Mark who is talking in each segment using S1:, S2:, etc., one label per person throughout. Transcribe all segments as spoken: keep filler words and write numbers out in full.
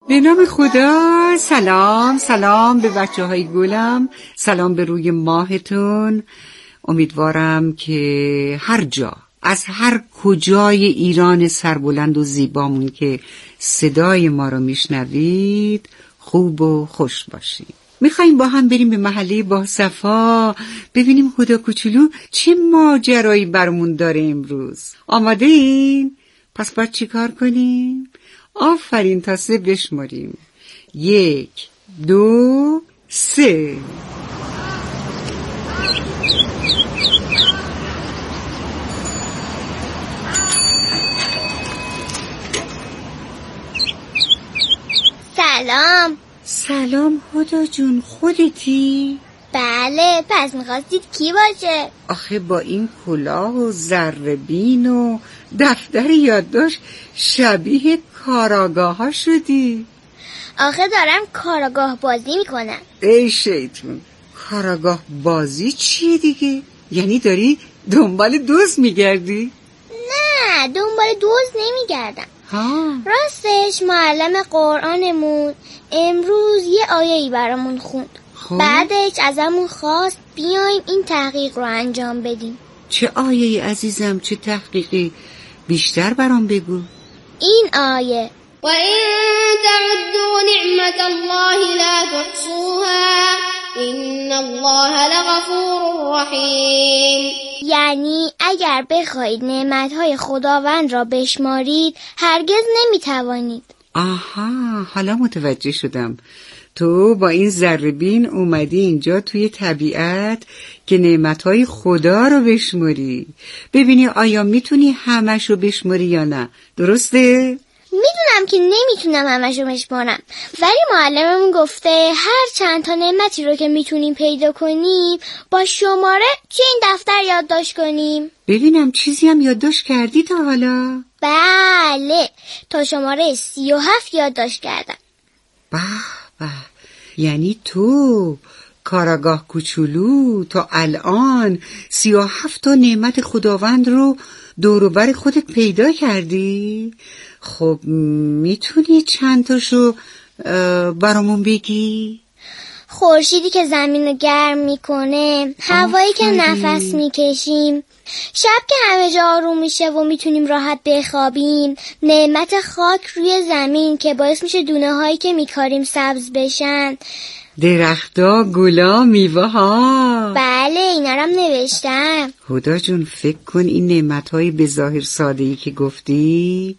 S1: به نام خدا. سلام سلام به بچه های گلم، سلام به روی ماهتون. امیدوارم که هر جا، از هر کجای ایران سربلند و زیبامون که صدای ما رو میشنوید خوب و خوش باشید. میخواییم با هم بریم به محله باصفا ببینیم هدا کوچولو چه ماجرایی برمون داره امروز. آماده این؟ پس باید چی کار کنیم؟ آفرین، تا سه بشماریم. یک، دو، سه.
S2: سلام.
S1: سلام هدا جون، خودتی؟
S2: بله، پس میخواستید کی باشه؟
S1: آخه با این کلاه و ذره‌بین و دفتر یادداشت شبیه کاراگاه ها شدی.
S2: آخه دارم کاراگاه بازی میکنم.
S1: ای شیطون، کاراگاه بازی چیه دیگه؟ یعنی داری دنبال دوست میگردی؟
S2: نه، دنبال دوست نمیگردم.
S1: ها.
S2: راستش معلم قرآنمون امروز یه آیه‌ای برامون خوند.
S1: خب.
S2: بعدش ازمون خواست بیایم این تحقیق رو انجام بدیم.
S1: چه آیه‌ای عزیزم؟ چه تحقیقی؟ بیشتر برام بگو.
S2: این آیه:
S3: وَإِن تَعُدُّوا نِعْمَةَ اللَّهِ لَا تُحْصُوهَا إِنَّ اللَّهَ لَغَفُورٌ رَحِيمٌ،
S2: یعنی اگر بخواید نعمت‌های خداوند را بشمارید هرگز نمیتوانید.
S1: آها، حالا متوجه شدم. تو با این ذره‌بین اومدی اینجا توی طبیعت که نعمتهای خدا رو بشماری، ببینی آیا میتونی همش رو بشماری یا نه. درسته؟
S2: میدونم که نمیتونم همشو بشمارم، ولی معلممون گفته هر چند تا نعمتی رو که میتونیم پیدا کنیم با شماره توی این دفتر یادداشت کنیم.
S1: ببینم چیزی هم یادداشت کردی تا حالا؟
S2: بله، تا شماره سی و هفت یادداشت کردم.
S1: به به، یعنی تو کاراگاه کوچولو تا الان سی و هفت تا نعمت خداوند رو دور و بر خودت پیدا کردی؟ خب میتونی چند تاشو برامون بگی؟
S2: خورشیدی که زمین رو گرم میکنه، هوایی که نفس میکشیم، شب که همه جا آروم میشه و میتونیم راحت بخوابیم، نعمت خاک روی زمین که باعث میشه دونه هایی که میکاریم سبز بشن،
S1: درختا، گلا، میوه ها.
S2: بله، اینا رو هم نوشتم.
S1: هدا جون، فکر کن این نعمت‌های به ظاهر ساده‌ای که گفتی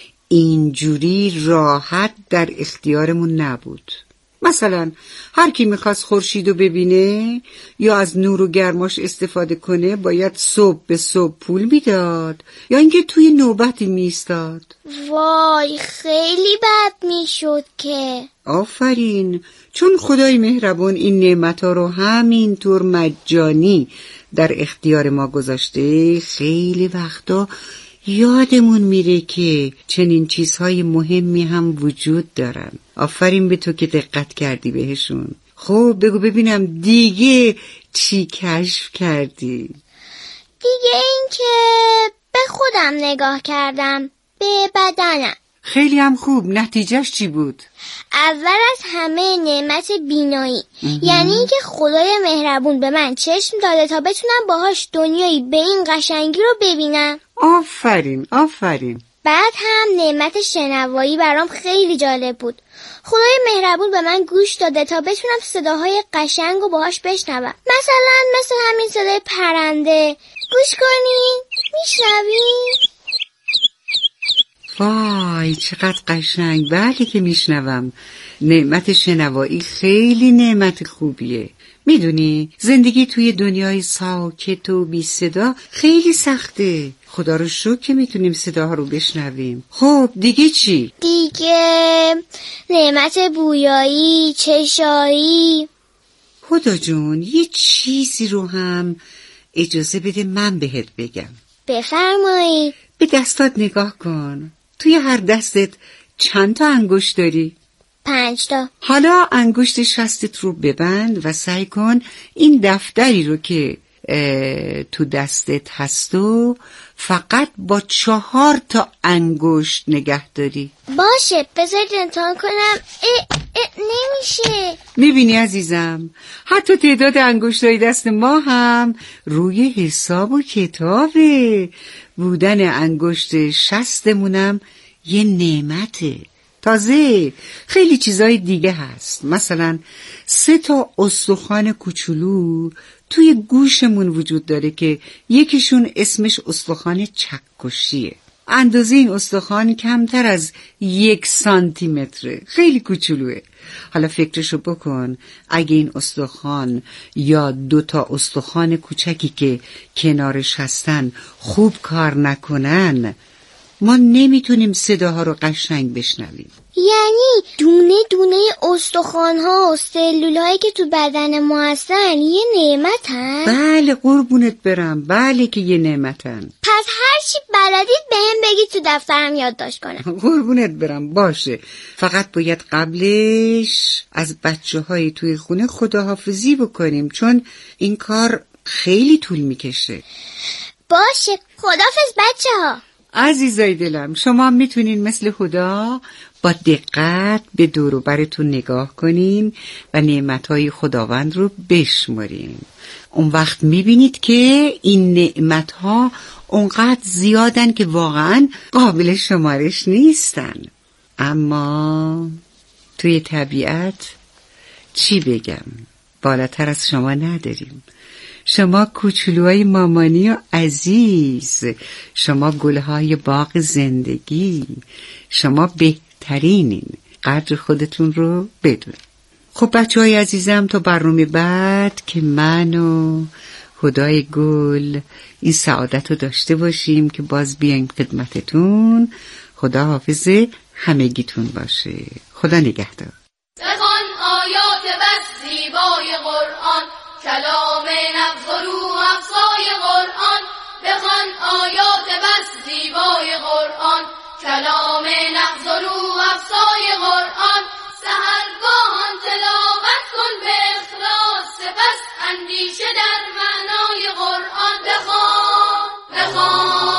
S1: اینجوری راحت در اختیارمون نبود. مثلا هر کی میخواست خورشیدو ببینه یا از نور و گرماش استفاده کنه باید صبح به صبح پول میداد یا اینکه توی نوبتی میستاد.
S2: وای، خیلی بد میشد که.
S1: آفرین، چون خدای مهربان این نعمت‌ها رو همینطور مجانی در اختیار ما گذاشته، خیلی وقتا یادمون میره که چنین چیزهای مهمی هم وجود دارن. آفرین به تو که دقت کردی بهشون. خب بگو ببینم دیگه چی کشف کردی؟
S2: دیگه این که به خودم نگاه کردم، به بدنم.
S1: خیلی هم خوب. نتیجهش چی بود؟
S2: اول از همه نعمت بینایی، یعنی اینکه خدای مهربون به من چشم داده تا بتونم باهاش دنیایی به این قشنگی رو ببینم.
S1: آفرین آفرین.
S2: بعد هم نعمت شنوایی برام خیلی جالب بود. خدای مهربون به من گوش داده تا بتونم صداهای قشنگ رو باهاش بشنوم. مثلا مثل همین صدای پرنده. گوش کنین، میشنوین؟
S1: وای چقدر قشنگ. بله که میشنوم. نعمت شنوایی خیلی نعمت خوبیه. میدونی زندگی توی دنیای ساکت و بی صدا خیلی سخته. خدا رو شکر که میتونیم صداها رو بشنویم. خب دیگه چی؟
S2: دیگه نعمت بویایی، چشایی.
S1: هدا جون، یه چیزی رو هم اجازه بده من بهت بگم.
S2: بفرمایید.
S1: به دستات نگاه کن. توی هر دستت چند تا انگشت داری؟
S2: پنج تا.
S1: حالا انگشت شستت رو ببند و سعی کن این دفتری رو که تو دستت هست و فقط با چهار تا انگشت نگه داری.
S2: باشه بذارید امتحان کنم. اه اه نمیشه.
S1: میبینی عزیزم، حتی تعداد انگشتای دست ما هم روی حساب و کتابه. بودن انگشت شستمونم یه نعمته. تازه خیلی چیزای دیگه هست، مثلا سه تا استخوان کوچولو توی گوشمون وجود داره که یکیشون اسمش استخوان چکشیه. اندازه این استخوان کمتر از یک سانتی متره، خیلی کوچولوه. حالا فکرشو بکن، اگه این استخوان یا دوتا استخوان کوچکی که کنارش هستن خوب کار نکنن، ما نمیتونیم صداها رو قشنگ بشنویم.
S2: یعنی دونه دونه استخوان‌ها و سلولایی که تو بدن ما هستن یه نعمتن؟
S1: بله قربونت برم، بله که یه نعمتن.
S2: پس هر چی بلدید بهم بگید تو دفترم یادداشت کنم.
S1: قربونت برم، باشه. فقط باید قبلش از بچه‌های توی خونه خداحافظی بکنیم، چون این کار خیلی طول میکشه.
S2: باشه، خداحافظ بچه‌ها.
S1: عزیزای دلم، شما میتونین مثل خدا با دقت به دور و برتون نگاه کنین و نعمتهای خداوند رو بشمارین. اون وقت میبینید که این نعمتها اونقدر زیادن که واقعا قابل شمارش نیستن. اما توی طبیعت چی بگم، بالاتر از شما نداریم. شما کوچولوهای مامانی و عزیز، شما گلهای باغ زندگی، شما بهترینین. قدر خودتون رو بدون. خب بچه های عزیزم، تا برنامه بعد که من و خدای گل این سعادت رو داشته باشیم که باز بیایم خدمتتون. خدا حافظ همگیتون باشه. خدا نگهدار.
S4: بخوان آیات بس زیبای قرآن، کلام نفس و روح افزای قرآن. بخوان آیات بس زیبای قرآن، کلام نفس و روح افزای قرآن. سحرگاهان تلاوت کن به اخلاص، سپس اندیشه در معنای قرآن. بخوان بخوان